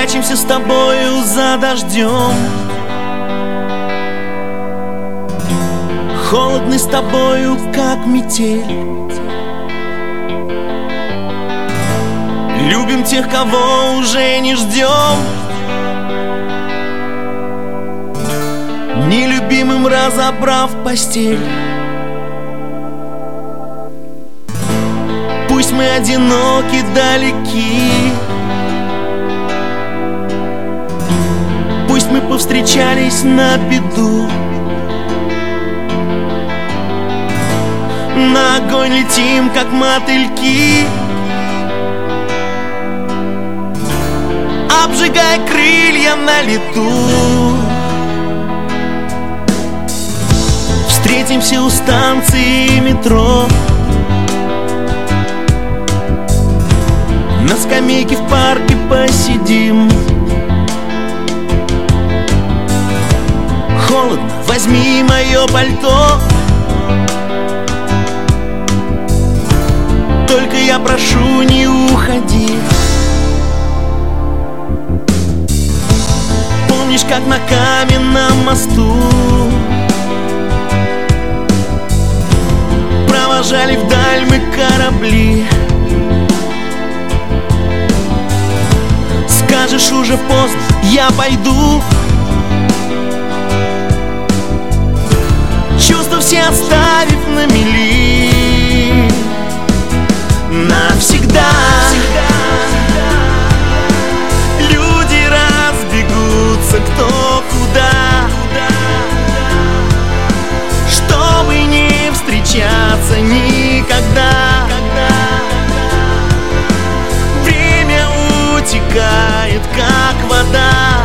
Спрячемся с тобою за дождем, холодный с тобою, как метель. Любим тех, кого уже не ждем, нелюбимым разобрав постель. Пусть мы одиноки, далеки, пусть мы повстречались на беду, на огонь летим, как мотыльки, обжигая крылья на лету. Встретимся у станции метро, на скамейке в парке посидим. Холодно, возьми мое пальто, только я прошу, не уходи. Помнишь, как на каменном мосту провожали вдаль мы корабли? Скажешь, уже поздно, я пойду, чувства все оставив на мели. Навсегда люди разбегутся кто куда, чтобы не встречаться никогда. Время утекает, как вода,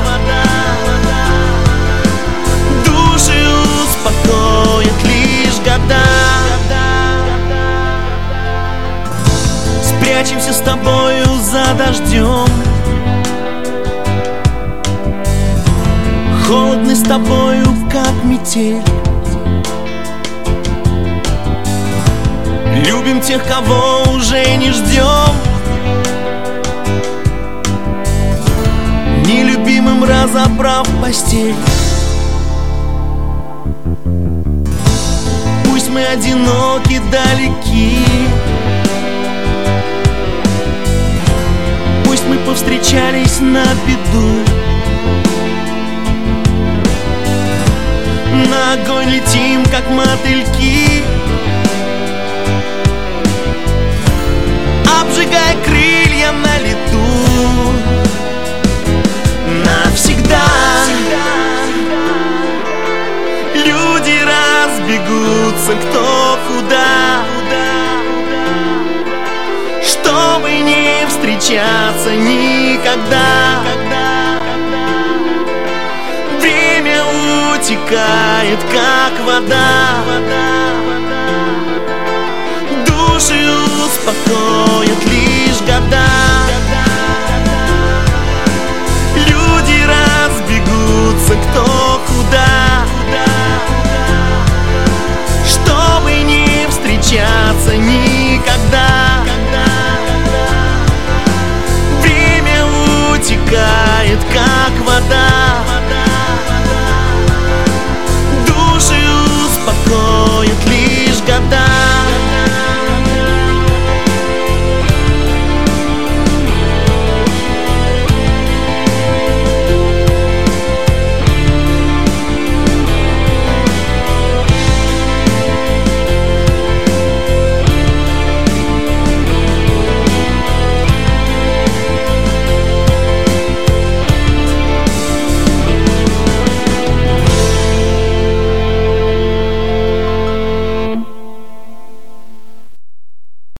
души успокоят лишь года. Спрячемся с тобою за дождем, холодный с тобою, как метель. Любим тех, кого уже не ждем, нелюбимым разобрав постель. Пусть мы одиноки, далеки, пусть мы повстречались на беду, на огонь летим, как мотыльки, обжигая крылья на лету. Навсегда люди разбегутся кто куда, чтобы не встречаться никогда. Время утекает, как вода, души успокоят лишь года. Люди разбегутся кто